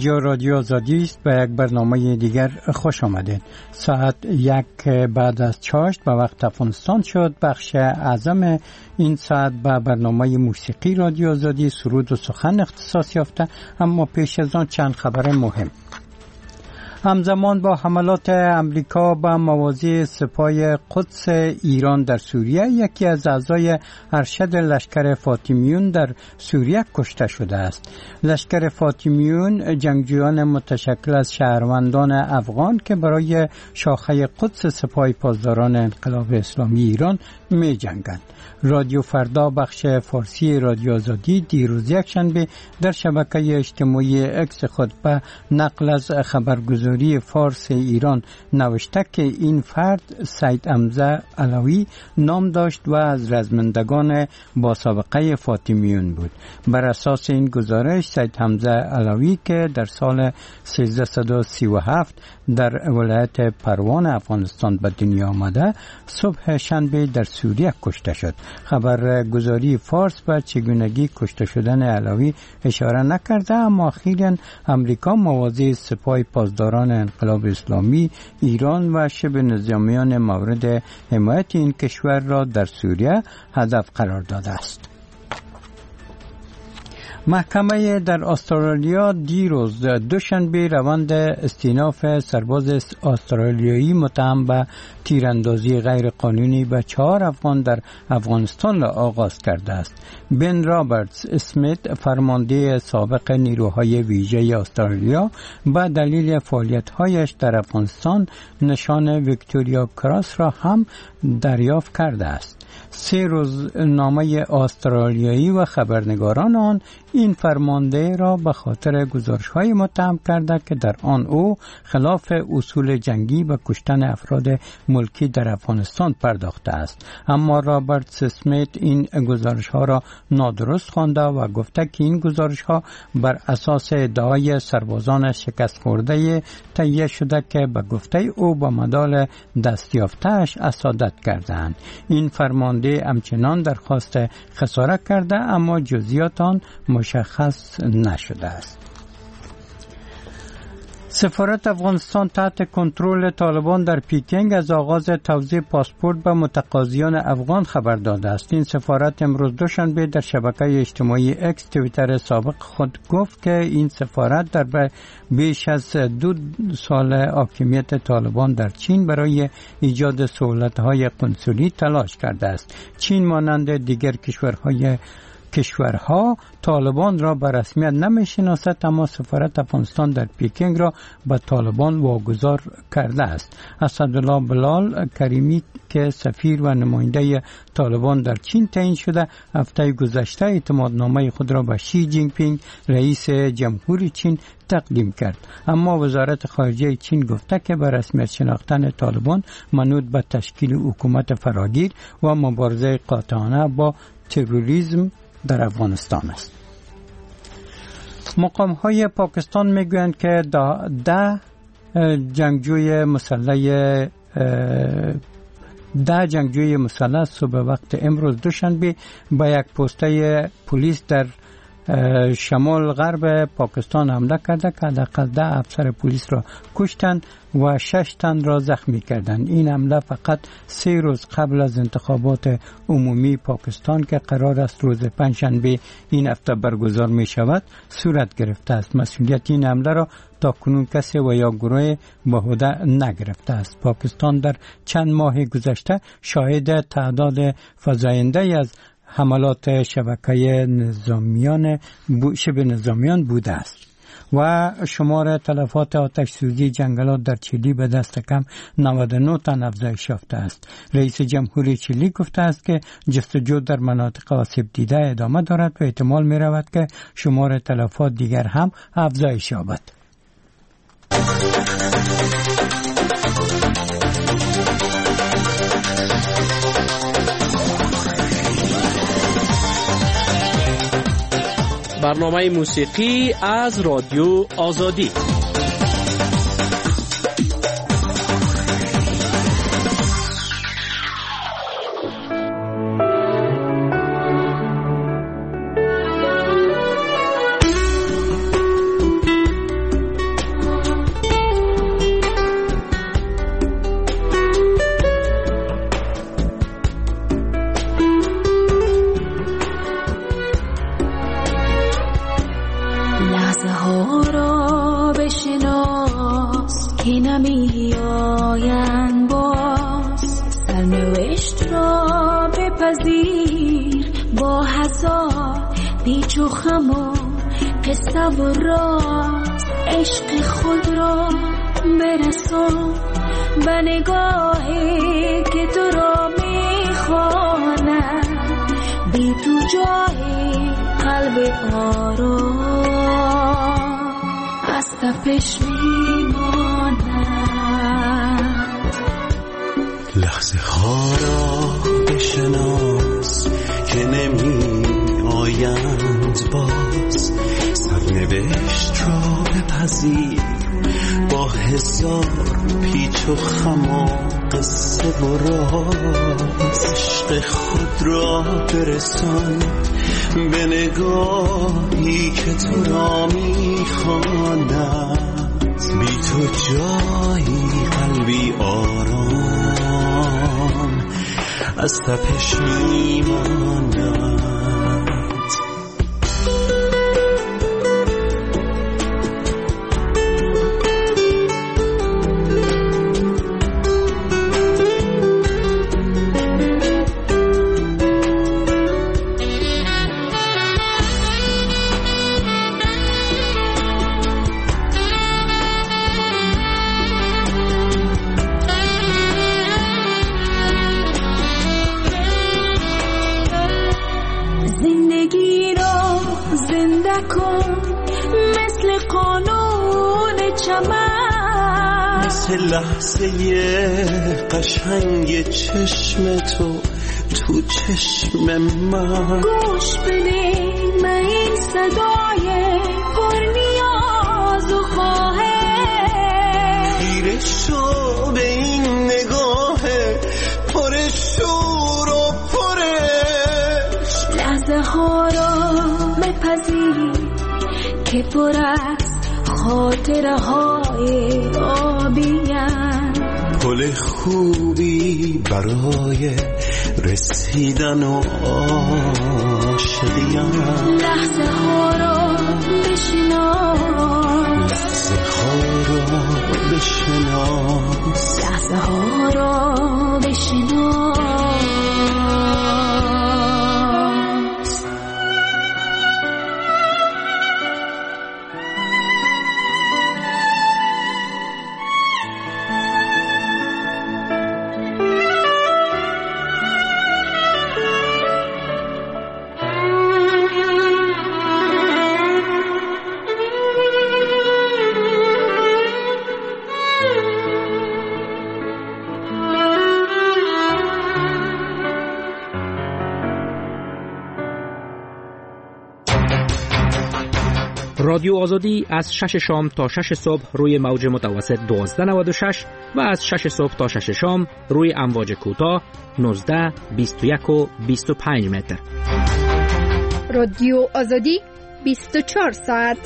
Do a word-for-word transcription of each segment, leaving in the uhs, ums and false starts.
اینجا رادیو آزادی است. به یک برنامه دیگر خوش آمدید. ساعت یک بعد از چاشت به وقت افغانستان شد. بخش اعظم این ساعت به برنامه موسیقی رادیو آزادی سرود و سخن اختصاص یافته. اما پیش از آن چند خبر مهم. همزمان با حملات امریکا به مواضع سپاه قدس ایران در سوریه، یکی از اعضای ارشد لشکر فاطمیون در سوریه کشته شده است. لشکر فاطمیون جنگجویان متشکل از شهروندان افغان که برای شاخه قدس سپاه پاسداران انقلاب اسلامی ایران می جنگند. رادیو فردا بخش فارسی رادیو آزادی دیروز یکشنبه در شبکه اجتماعی اکس خود به نقل از خبرگزاری فارس ایران نوشته که این فرد سید حمزه علوی نام داشت و از رزمندگان با سابقه فاطمیون بود. بر اساس این گزارش سید حمزه علوی که در سال سیزده و سی و هفت در ولایت پروان افغانستان به دنیا آمده، صبح شنبه در سوریه کشته شد. خبرگزاری فارس به چگونگی کشته شدن علوی اشاره نکرده، اما اخیراً امریکا مواضع سپاه پاسداران انقلاب اسلامی ایران و شبه نظامیان مورد حمایت این کشور را در سوریه هدف قرار داده است. محکمه در استرالیا دیروز دوشنبه روند استئناف سرباز استرالیایی متهم به تیراندازی غیر قانونی به چهار افغان در افغانستان را آغاز کرده است. بن رابرتس اسمیت، فرمانده سابق نیروهای ویژه استرالیا، به دلیل فعالیت‌هایش در افغانستان نشان ویکتوریا کراس را هم دریافت کرده است. سه روزنامه استرالیایی و خبرنگاران آن این فرمانده را به خاطر گزارش‌های متهم کرده که در آن او خلاف اصول جنگی به کشتن افراد ملکی در افغانستان پرداخته است. اما رابرت اسمیت این گزارش‌ها را نادرست خوانده و گفته که این گزارش‌ها بر اساس ادعای سربازان شکست خورده تهیه شده که به گفته او با مدال دستیافته‌اش اسادت کردند. این فرمانده همچنان درخواست خسارت کرده، اما جزئیات آن مشخص نشده است. سفارت افغانستان تحت کنترل طالبان در پیکنگ از آغاز توزیع پاسپورت به متقاضیان افغان خبر داده است. این سفارت امروز دوشنبه در شبکه اجتماعی اکس توییتر سابق خود گفت که این سفارت در بیش از دو سال حاکمیت طالبان در چین برای ایجاد سهولت‌های قنسولی تلاش کرده است. چین مانند دیگر کشورهای کشورها طالبان را به رسمیت نمی‌شناسد، اما سفارت افغانستان در پیکنگ را به طالبان واگذار کرده است. اسدالله بلال کریمی که سفیر و نماینده طالبان در چین تعیین شده، هفته گذشته اعتمادنامه خود را به شی جین پینگ رئیس جمهوری چین تقدیم کرد. اما وزارت خارجه چین گفته که به رسمیت شناختن طالبان منوط به تشکیل حکومت فراگیر و مبارزه قاطعانه با تروریسم در افغانستان است. مقام‌های پاکستان میگویند که ده جنگجوی مسلح ده جنگجوی مسلح صبح وقت امروز دوشنبه به یک پسته پلیس در شمال غرب پاکستان حمله کرده که حداقل ده افسر پلیس را کشتند و شش تن را زخمی کردند. این حمله فقط سه روز قبل از انتخابات عمومی پاکستان که قرار است روز پنجشنبه این هفته برگزار می شود صورت گرفته است. مسئولیت این حمله را تا کنون کسی و یا گروه به عهده نگرفته است. پاکستان در چند ماه گذشته شاهد تعداد فزاینده از حملات شبکه نظامیان شبه نظامیان بوده است و شمار تلفات آتش سوزی جنگلات در چیلی به دست کم نود و نه تن افزایش یافته است. رئیس جمهوری چیلی گفته است که جستجو در مناطق آسیب دیده ادامه دارد و احتمال می رود که شمار تلفات دیگر هم افزایش یابد. برنامه موسیقی از رادیو آزادی. پیچ و خمار قصه و راز عشق خود را برسان به نگاهی که تو را میخواند بی تو جای قلب آرام از تپش میماند. لحظه ها را بشناس که نمی آیند باز، سرنوشت را بپذیر با هزار پیچ و خم و قصه و راز. عشق خود را برسان به نگاهی که تو را میخواند بی تو جایی قلبی آرام از تپش میماند. لحظه قشنگ چشم تو تو چشم من، گوش بده من این صدای پر نیاز و خواهش، خیره شو به این نگاه پر شور و پرش. لحظه ها را بپذیر که پر است خاطره های آبیم، پل خوبی برای رسیدن و عاشقیم. لحظه ها را بشناس، لحظه ها را بشناس، لحظه ها را بشناس. رادیو آزادی از شش شام تا شش صبح روی موج متوسط دوازده نود و شش و از شش صبح تا شش شام روی امواج کوتاه نوزده بیست و یک و بیست و پنج متر. رادیو آزادی بیست و چهار ساعت.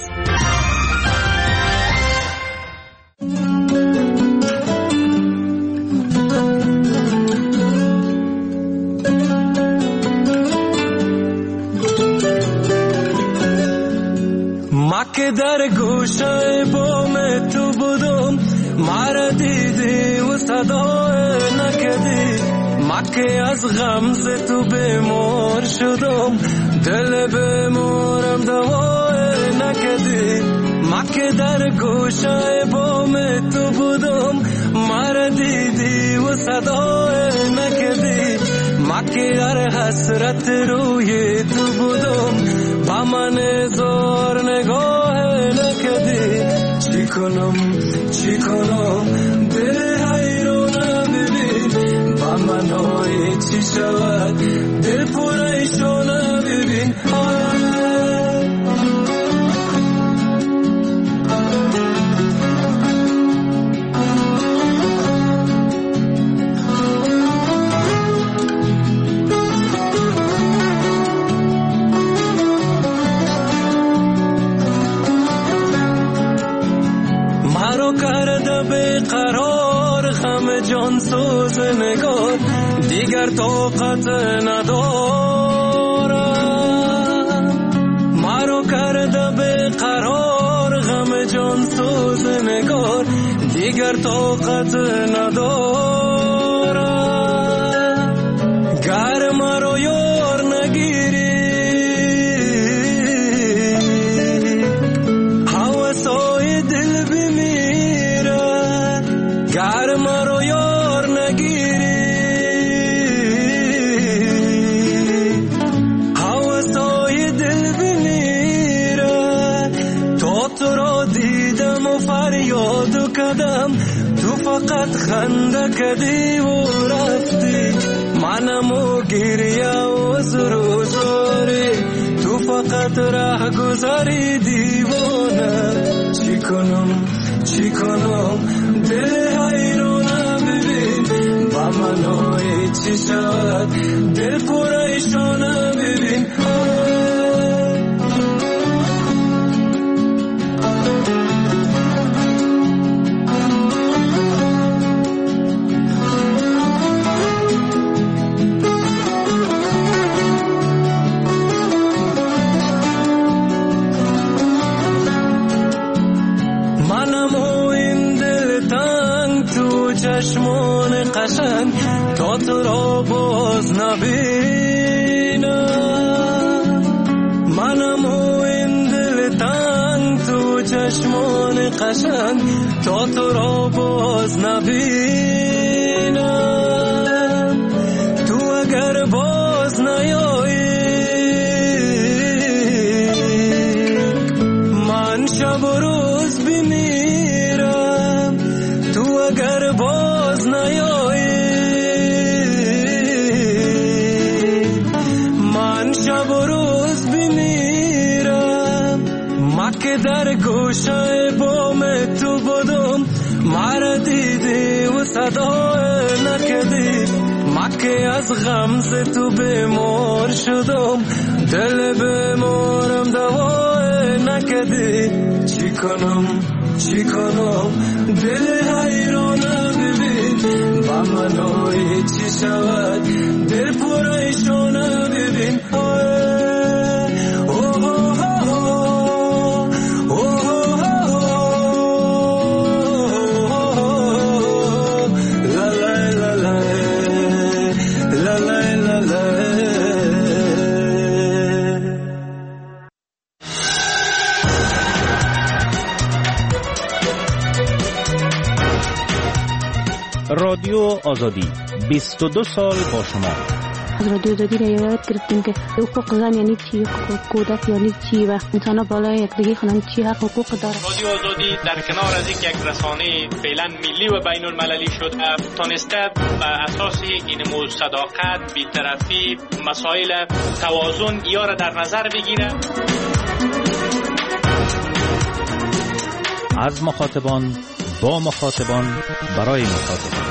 که در گوشه بام تو بودم، مرا دیدی و صدای نکدی. ما که از غمز تو بیمار شدم، دل بیمارم دوای نکدی. ما که در گوشه بام تو بودم، مرا دیدی و صدای نکدی. ما که هر حسرت روی تو بودم، با من زار نگاه نکدی. چی کنم چی کنم دل حیرانه ببین، با من های چی شود دل پریشانه ببین. قرار غم جان سوز نگار دیگر طاقت ندارم. مرا کرده به قرار غم جان سوز نگار دیگر طاقت ندارم. گر مرا یار نگیری نکدی و رفتی منم و گریه و زرو زاری تو فقط راه گذاری دیوانه چی کنم چی کنم دل حیرانه ببین با منای چی شد دل پریشانه ببین چشمان قشنگ تا تو را باز نبینم منم و این دل تنگ تو چشمان قشنگ تا تو را باز نبینم تو اگر باز نیایی من شب و روز بمیرم تو اگر باز نیایی من شب و روز بمیرم مکه در گوشه بام تو بودم مرا دیدی و صدا نکدی مکه از غمز تو بیمار شدم دل بیمارم دوا نکدی چی کنم چی کنم دل حیرانه ببین با منای چی شود دل پریشانه ببین رادیو آزادی بیست و دو سال با شما. از رادیو آزادی را یاد گرفتیم که حقوق زن یعنی چی، حقوق کودک یعنی چی و انسان ها بالای یکدیگه خونن چی حق حقوق داره. رادیو آزادی در کنار از اینکه یک رسانه فعلا ملی و بین المللی شد تونسته بر اساس این مو صداقت، بی‌طرفی، مسائل توازن یا را در نظر بگیره. از مخاطبان با مخاطبان برای مخاطبان.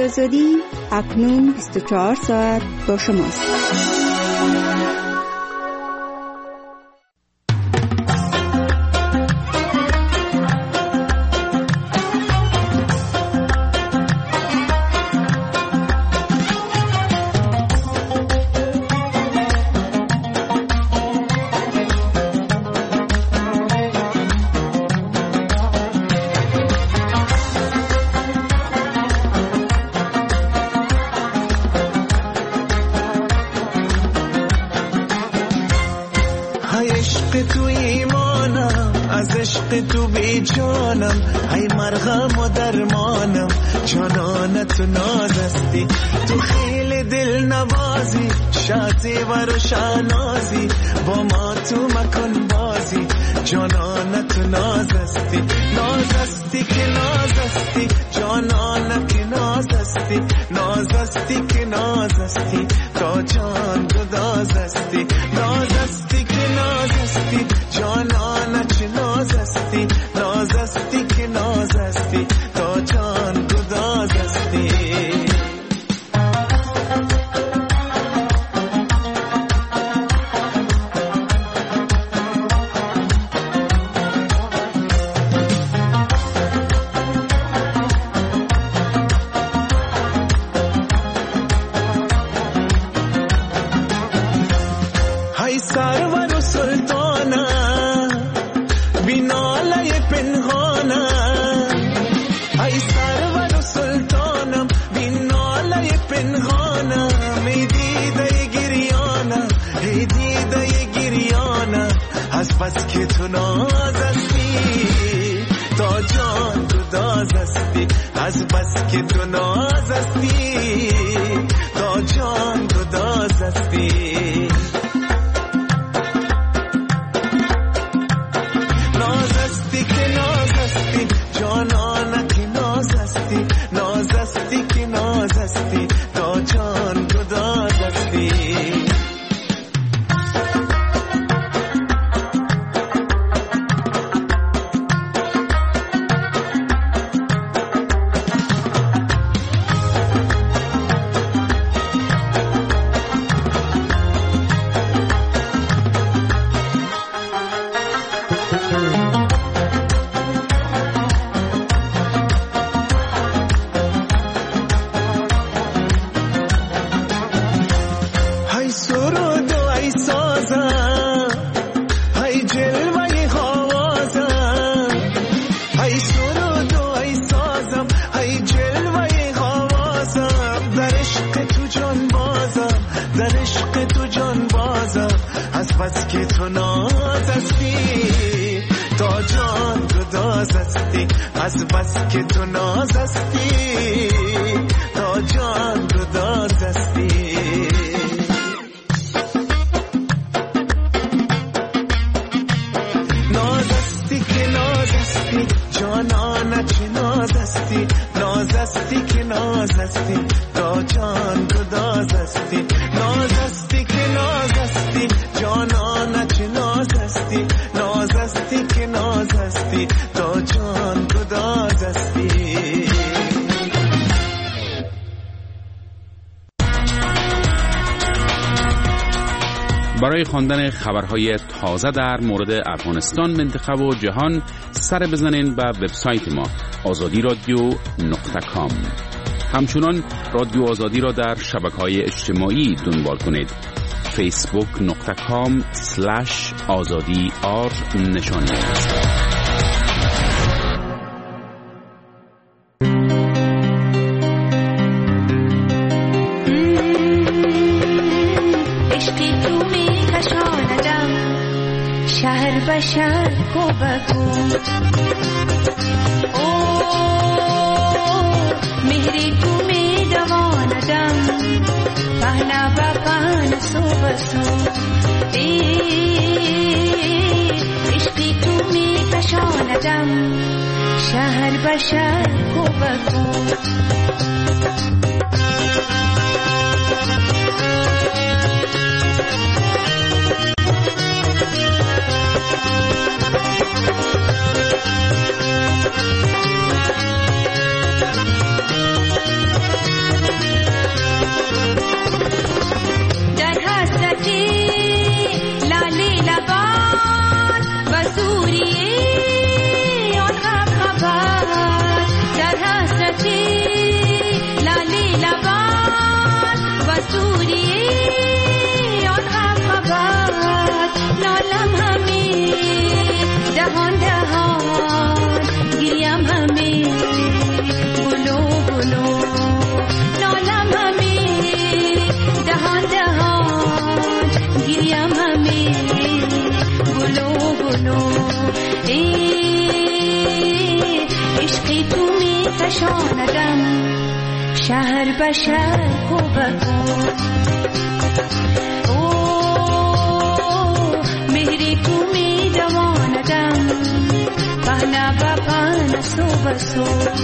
آزادی اکنون بیست و چهار ساعت با شماست. تو بی جانم ای مرهم و درمانم جانانت نازستی تو خیل دل نوازی شاطی و روشنازی با ما تو مکن بازی جانانت نازستی نازستی که نازستی جانانت نازستی نازستی که نازستی تا جان گدازستی نازستی که نازستی جانانت نازستی نازستی که نازستی تا جان گدازستی های سرور و سلطانه بیناله پنهانه ای سرور و سلطانم بیناله پنهانه می دیده گریانه ای دیده گریانه از بس که تو نازستی تا جان گدازستی از بس که تو نازستی تا جان گدازستی نازستی که نازستی تا جان گدازستی بس که تو نازستی تا جان گدازستی از بس که تو نازستی تا جان گدازستی نازستی که نازستی جانانت نازستی نازستی که نازستی تا جان گدازستی نازستی که نازستی جانانت نازستی نازستی که نازستی تا جان گدازستی برای خواندن خبرهای تازه در مورد افغانستان، منطقه و جهان سر بزنین به وبسایت ما آزادی رادیو نقطه کام. همچنان رادیو آزادی را در شبکه‌های اجتماعی دنبال کنید. فیسبوک نقطه کام سلش آزادی آر نشانی است. شهر بشر کو بگو او مهری تو می دواندم پهنا بپان سو بسو عشقی تو می کشاندم شهر بشر کو بگو دهان دهان گریم همه گلو گلو نالم همه دهان دهان گریم همه گلو گلو ای عشقی تو می کشاندم شهر به شهر کوبکو مهری تو می دواندم پهنا با پهنا سو بسو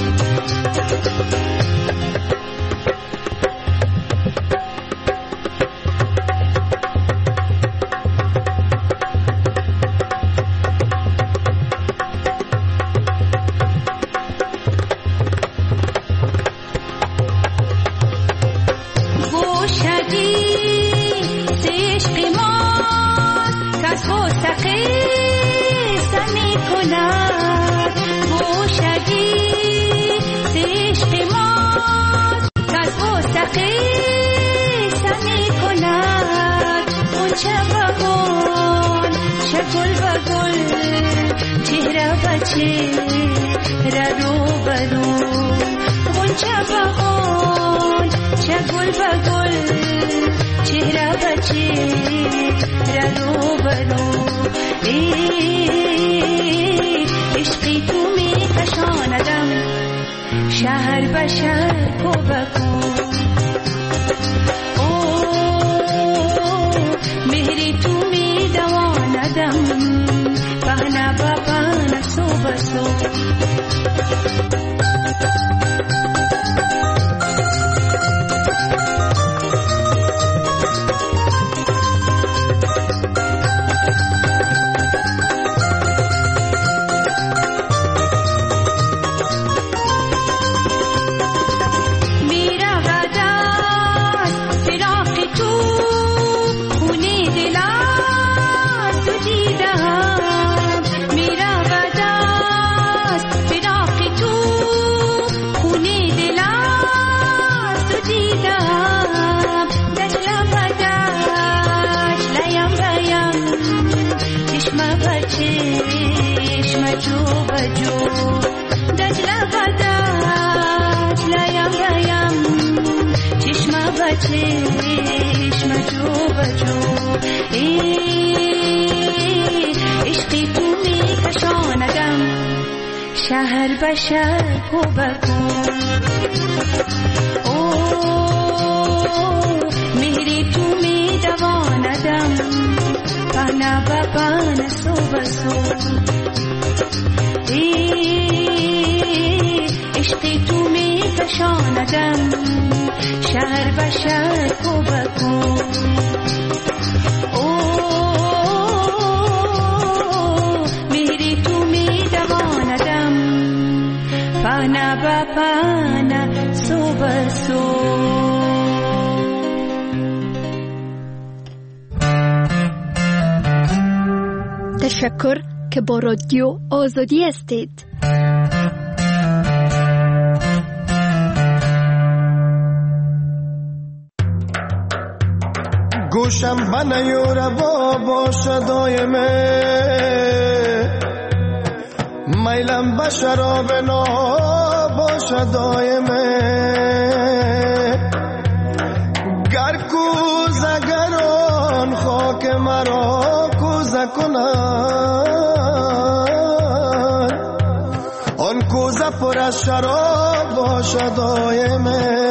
شهر به شهر کوبکو مهری تو می دواندم پهنا با پهنا سو بسو چشم جو بجو عشقی تو می کشاندم شهر به شهر کوبکو مهری تو می دواندم پهنا با پهنا سو بسو عشقی تو می کشاندم شهر به شهر کوبکو مهری تو می دواندم پهنا با پهنا سو بسو تشکر که با رادیو آزادی هستید. گوشم بنیور با باشه دایمه میلم به شراب نا باشه دایمه گر کوزه گران خاک مرا کوزه کنن آن کوزه پر از شراب باشه دایمه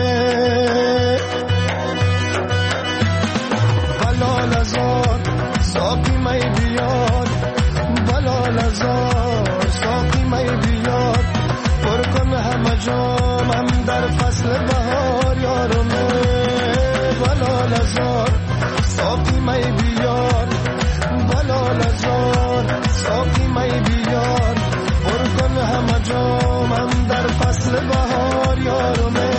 ساقی می بیار بلال ازار ساقی می بیار پر کن همه جامم در فصل بهار یارمه بلال ازار ساقی می بیار بلال ازار ساقی می بیار پر کن همه جامم در فصل بهار یارمه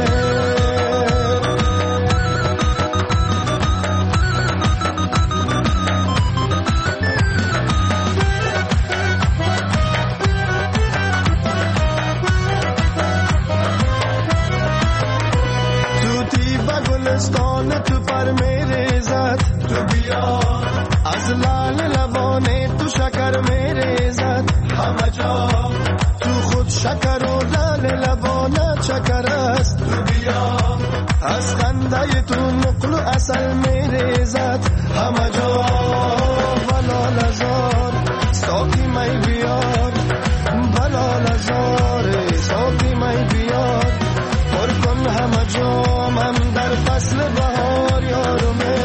تو پر میره زد تو بیا از لال لبانه تو شکر میره زد تو نقل و اصل میریزد همه جا بلال ازار ساقی می بیار بلال ازار ساقی می بیار پر کن همه جامم در فصل بهار یارمه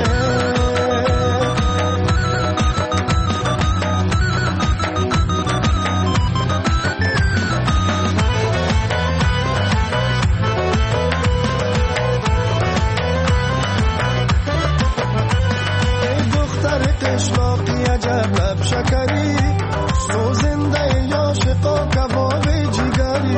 لب شکری سوزنده یا شقا کباب جگری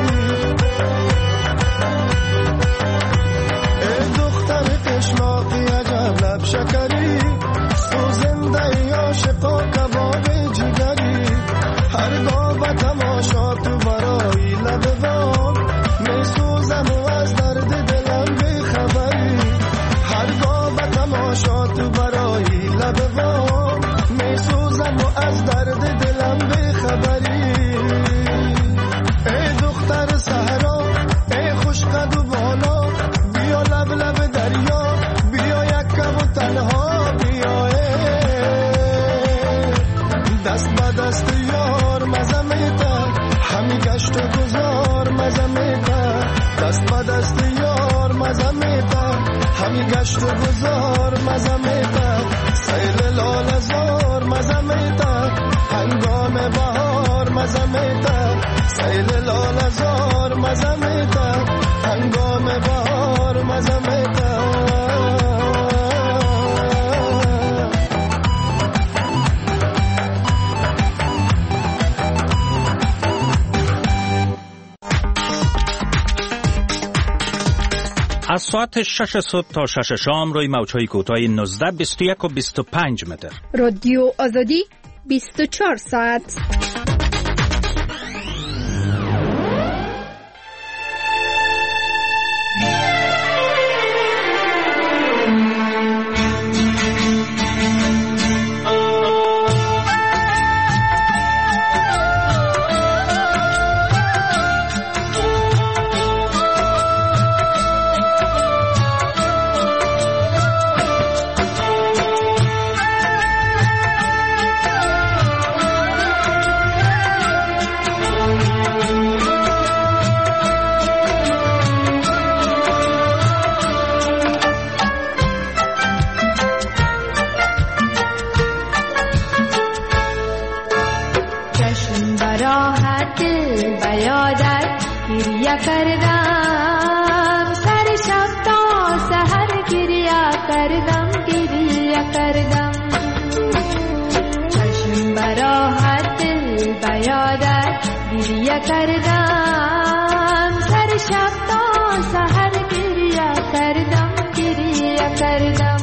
ای دختر قشلاقی عجب لب شکری سوزنده یا شقا کباب جگری هرگاه به تماشا تو برای لب بام می سوزم و از درد دلم بی خبری هرگاه به تماشا تو برای لب بام می سوزم و از درد دلم بی خبری ای دختر صحرا ای خوش قد و بالا بیا لب لب دریا بیا یکم و تنها بیا دست به دست یار مزه میتر همی گشت و گذار مزه میتر دست به دست یار مزه میتر همی گشت و گذار مزه میتر سیل لال زار مزه میتر هنگام بهار مزه میتر سیل لال زار مزه میتر هنگام بهار مزه میتر از ساعت شش صبح تا شش شام روی موج‌های کوتاه نوزده بیست و یک و بیست و پنج متر. رادیو آزادی بیست و چهار ساعت. کردم سر شب تا سحر گریه کردم گریه کردم چشم براحت دل بیادت گریه کردم سر شب تا سحر گریه کردم گریه کردم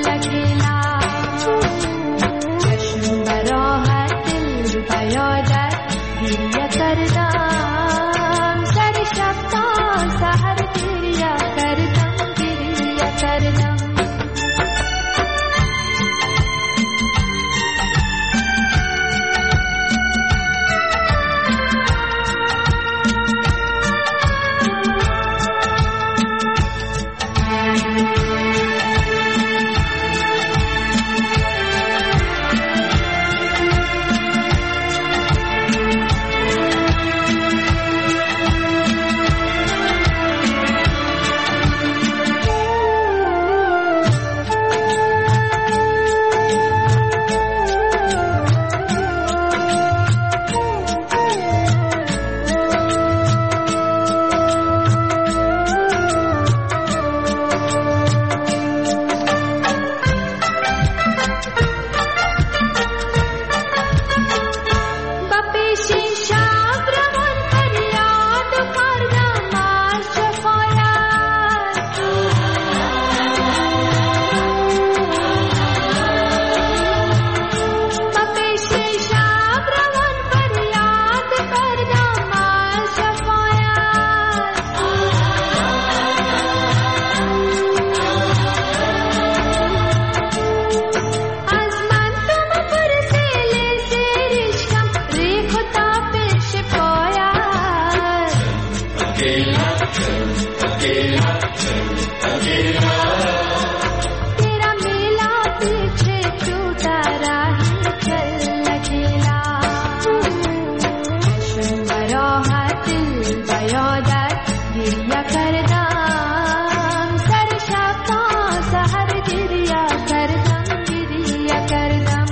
Your dad अकेला चल अकेला चल अकेला तेरा मेला पीछे छूटा राही चल अकेला बरोहातिल बयोदर गिरिया करदम सरशापा सहर गिरिया करदम गिरिया करदम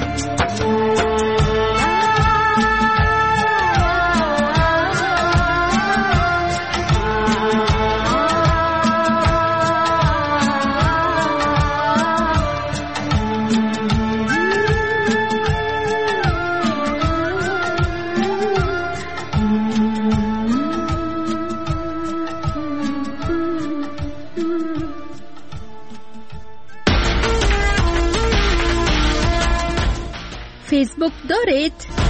فیسبوک دارید؟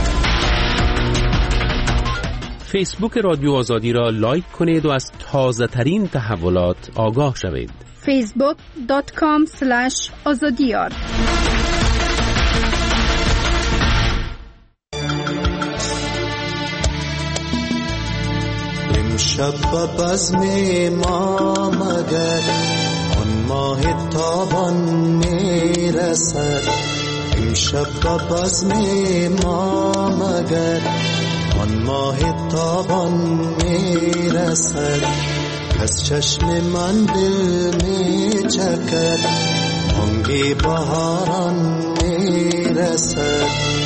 فیسبوک رادیو آزادی را لایک کنید و از تازه ترین تحولات آگاه شوید. فیسبوک دات کام سلش آزادیار امشب به بزم ما مگر آن ماه تابان میرسد امشب به بزم ما مگر آن ماه تابان میرسد از چشم من دل میچکد بانگ بهاران میرسد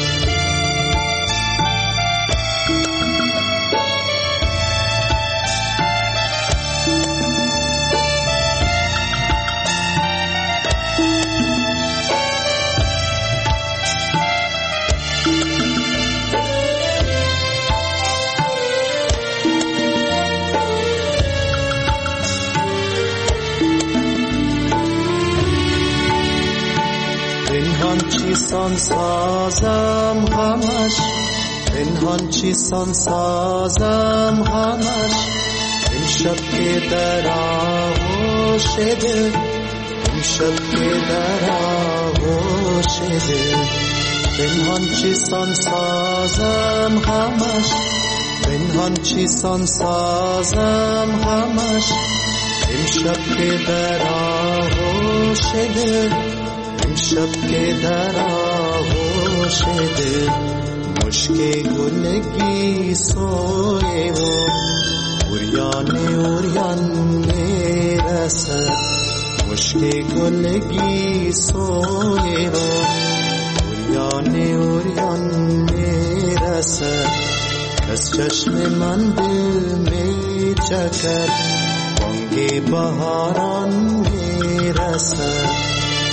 پنهان چیسان سازم همش پنهان چیسان سازم همش امشب که در آغوش دل امشب که در آغوش دل پنهان چیسان سازم همش پنهان چیسان سازم همش امشب که در آغوش دل امشب که در آغوش دل مشک گلگی سوی و اوریان اوریان میرسد مشک گلگی سوی و اوریان اوریان میرسد از چشم من دل میچکد بانگ بهاران میرسد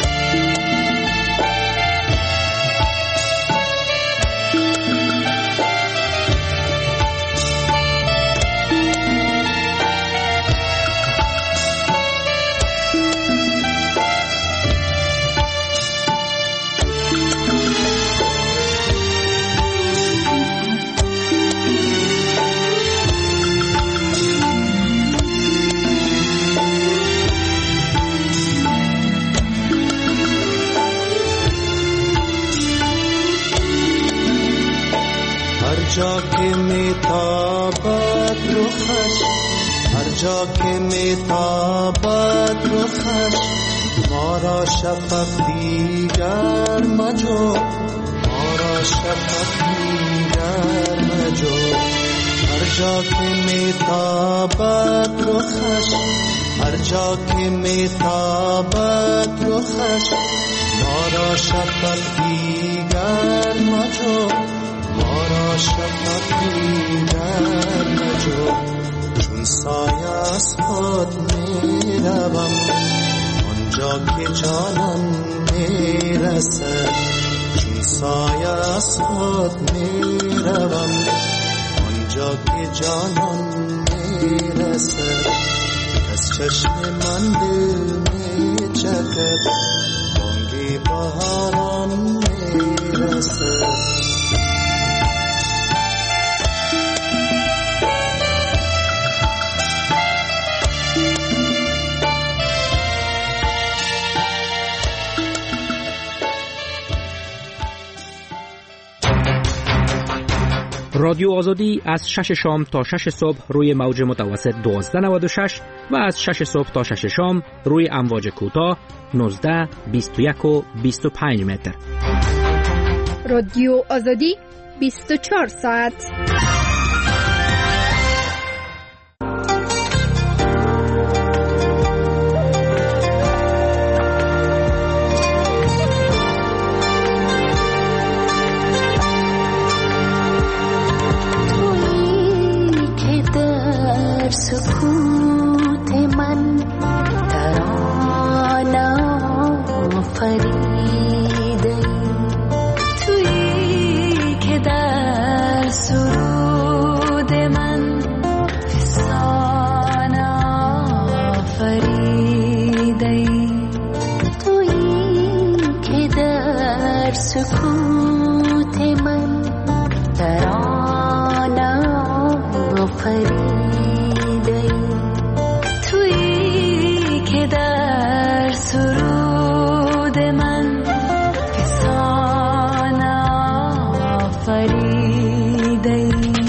جا که میتابد رخش هر جا که میتابد رخش ما را شفق دیگر مجو ما را شفق دیگر مجو هر جا که میتابد رخش هر جا که میتابد رخش ما را شفق دیگر مجو ما را شفق دیگر مجو چون سایه از خود می روم آنجا که جانم می رسد چون سایه از خود می روم آنجا که جانم می رسد از چشم من دل می چکد بانگ بهاران می رسد رادیو آزادی از شش شام تا شش صبح روی موج متوسط دوازده نود و شش و از شش صبح تا شش شام روی امواج کوتاه نوزده بیست و یک و بیست و پنج متر. رادیو آزادی بیست و چهار ساعت. سکوت من ترانه فریده تویی که در سرود من فسانه فریده تویی که در سکوت من ترانه فریده در سرود من فسانه فریده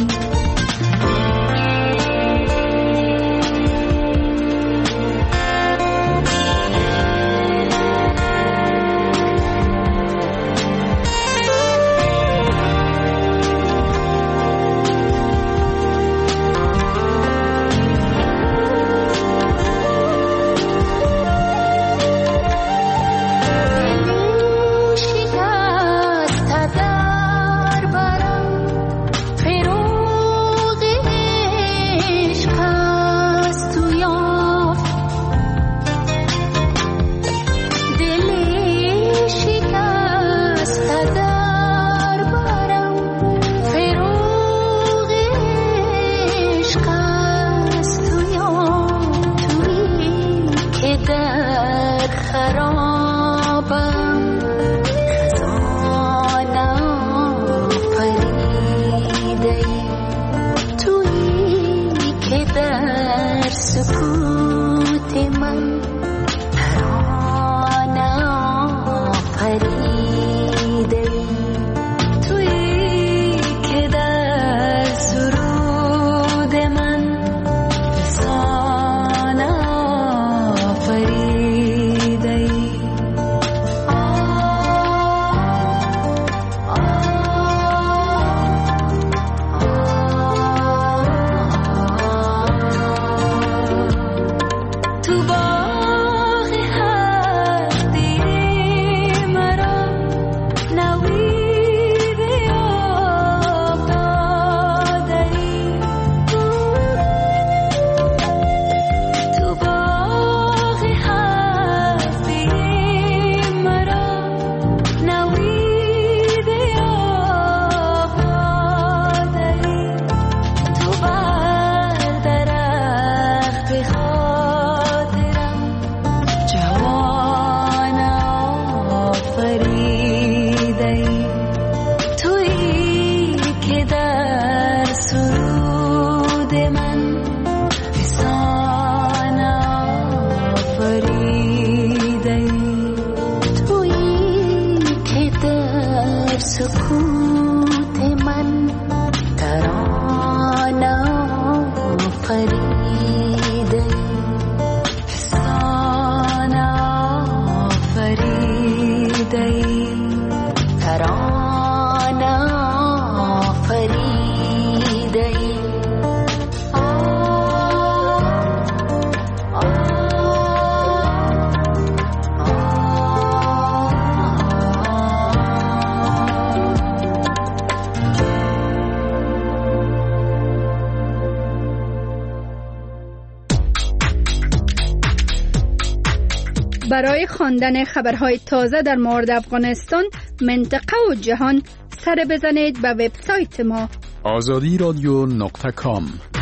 برای خواندن خبرهای تازه در مورد افغانستان، منطقه و جهان سر بزنید به وبسایت ما آزادی رادیو نقطه کام.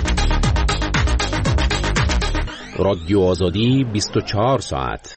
رادیو آزادی بیست و چهار ساعت.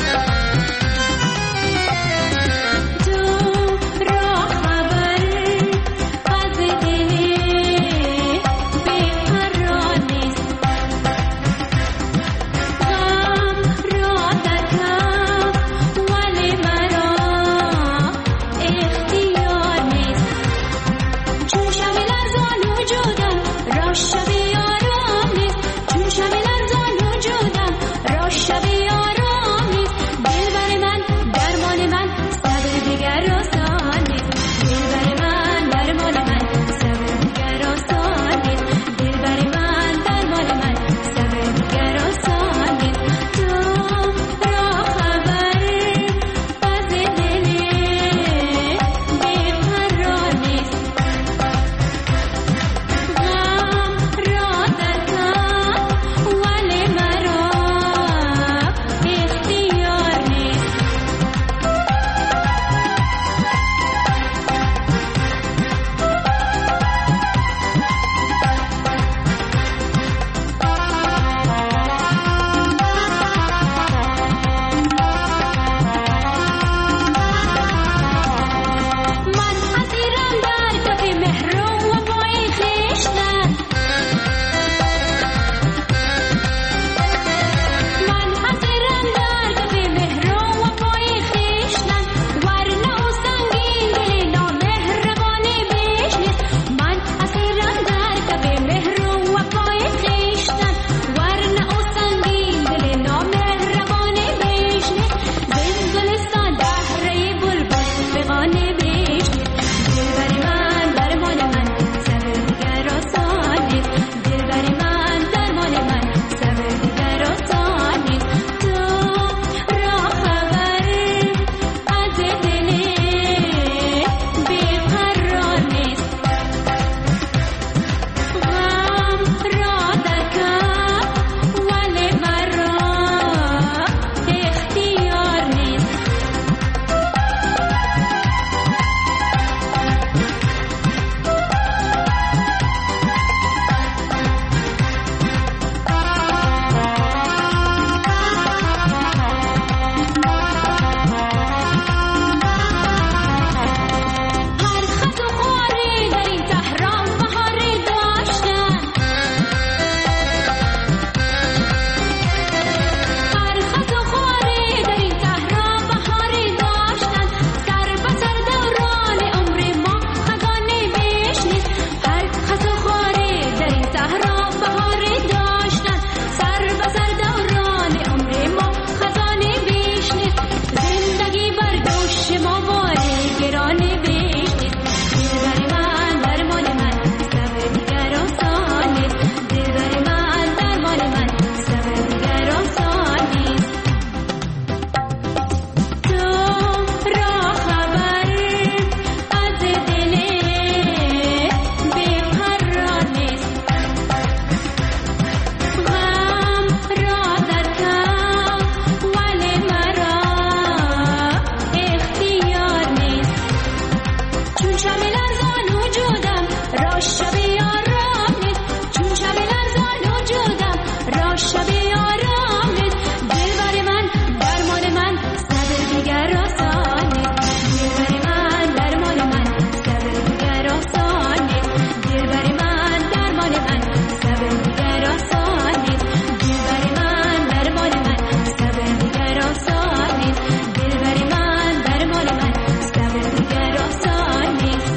لرزان وجودم را شب یارم نیست چون شب لرزان وجودم را شب یارم نیست دلبر من درمان من صبر دیگر آسان نیست دلبر من درمان من صبر دیگر آسان نیست دلبر من درمان من صبر دیگر آسان نیست دلبر من درمان من صبر دیگر آسان نیست دلبر من درمان من صبر دیگر آسان نیست.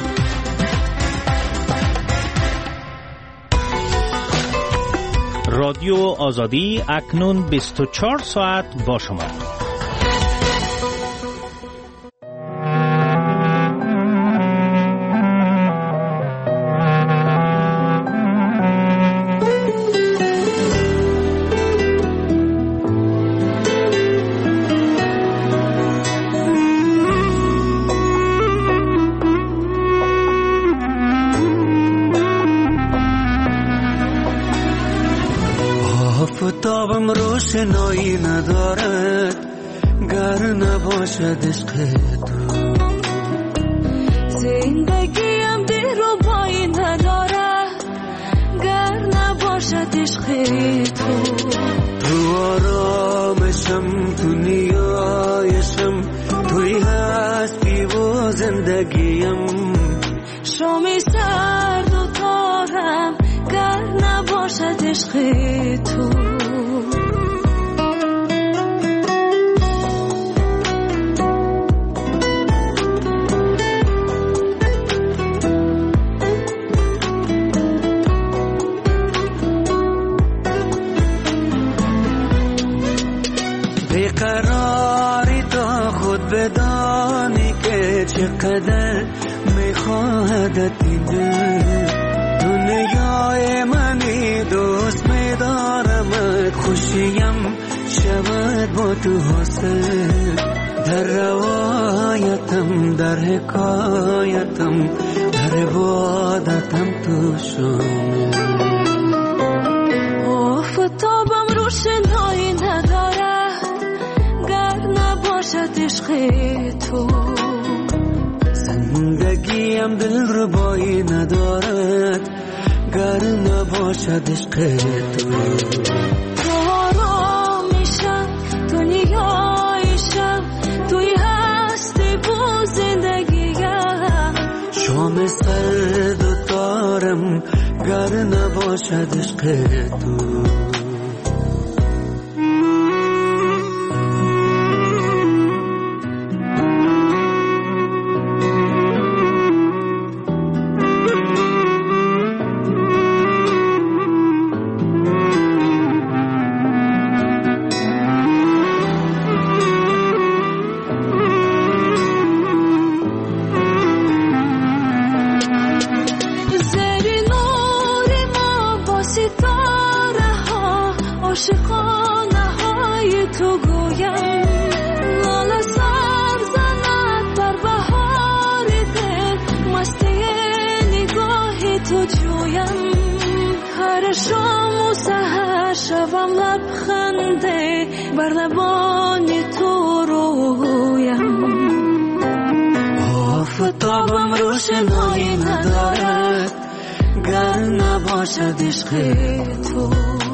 رادیو آزادی اکنون بیست و چهار ساعت با شما. آفتابم روشنایی ندارد گر نباشد عشق تو زندگیم دلربایی ندارد گر نباشد عشق تو تو آرامشم تو نیایشم توی هستی و زندگیم شامی سرد و تارم گر نباشد عشق تو بیقراری تا خود بدانی که چقدر میخواهدت این دل دنیای منی دوست میدارمت خوشیم شود با تو حاصل در روایتم در حکایتم در عبادتم تو شامل آفتابم روشنایی ندارد گر نباشد عشق تو زندگیم دلربایی ندارد گر نباشد عشق تو تو آرامیشم تو نیایشم توی هستی و زندگیم شام سرد و تارم گر نباشد عشق تو بر لبان تو رویم آفتابم روشنایی ندارد گر نباشد عشق تو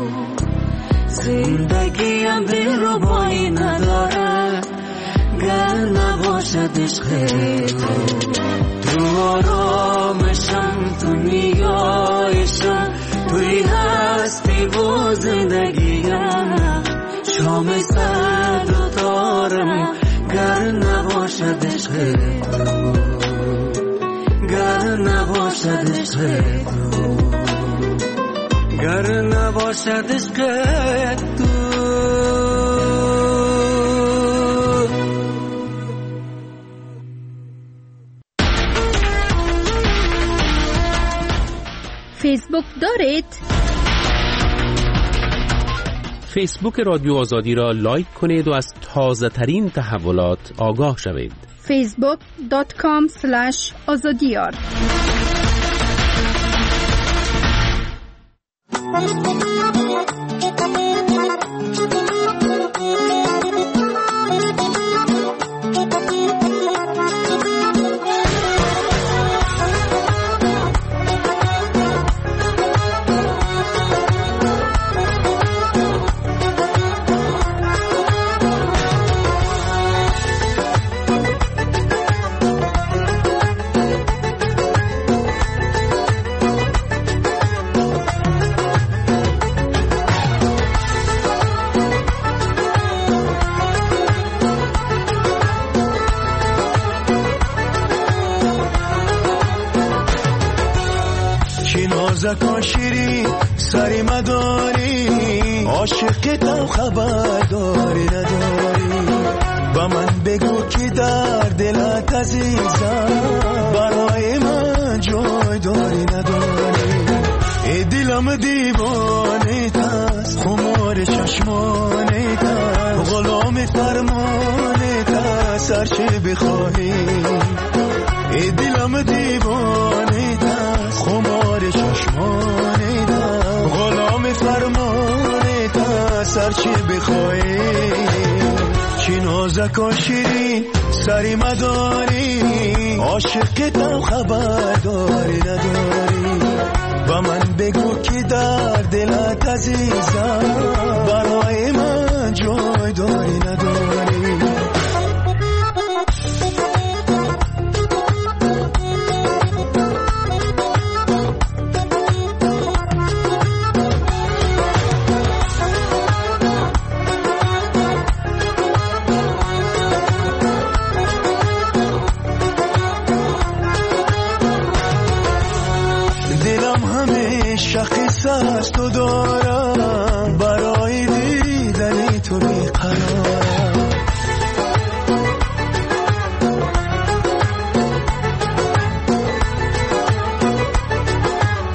زندگیم دلربایی ندارد گر نباشد عشق تو تو آرامشم تو نیایشم توی هستی و زندگیم شام سرد و تارم گر نباشد عشق تو گر نباشد عشق تو گر نباشد عشق تو. فیسبوک دارید؟ فیسبوک رادیو آزادی را لایک کنید و از تازه ترین تحولات آگاه شوید. فیسبوک دات کام اسلش آزادیار. نازکان شیری سری مداری عاشقتم خبرداری نداری با من بگو که در دلت عزیزم برای من جای داری نداری ای دلم دیوانه تست خمار چشمانه تست غلام فرمانه تست هرچه بخواهی ای دلم دیوانه تست خمار چشمانه تست غلام فرمانه تست هرچه بخواهی چی نازکان شیری سری مداری عاشقتم خبرداری نداری و من بگو که در دلت عزیزم برای من جای داری نداری شخص تو دارم برای دیدن تو بیقرارم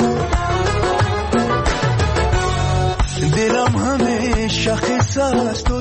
دلم همه شخص تو